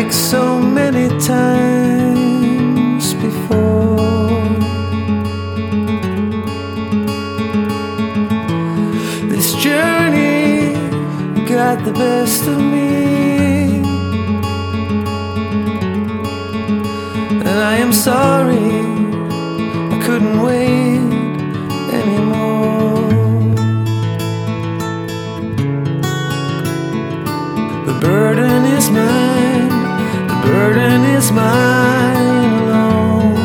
like so many times before. This journey got the best of me, and I am sorry I couldn't wait anymore. The burden is mine, the burden is mine alone.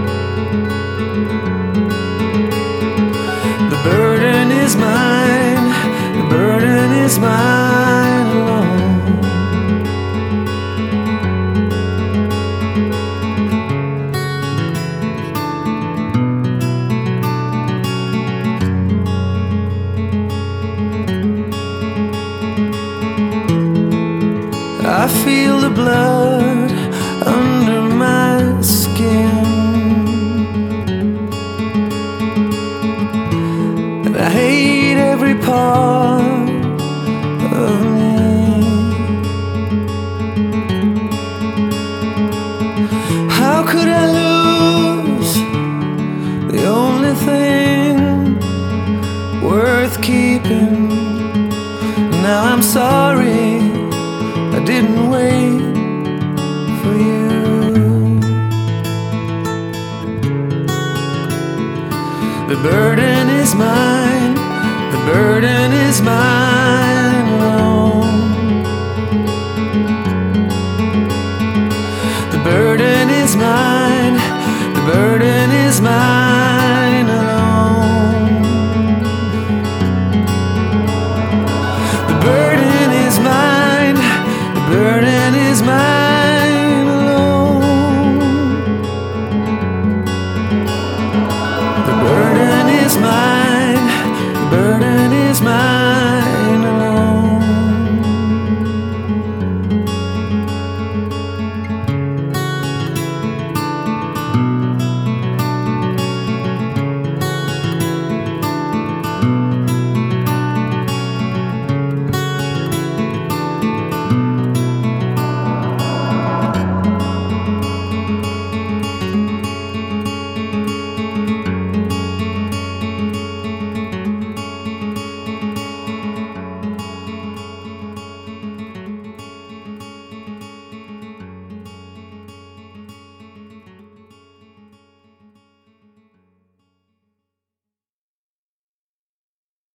The burden is mine, the burden is mine alone. I feel the blood under my skin, and I hate every part of me. How could I lose the only thing worth keeping? Now I'm sorry I didn't wait for you. The burden is mine.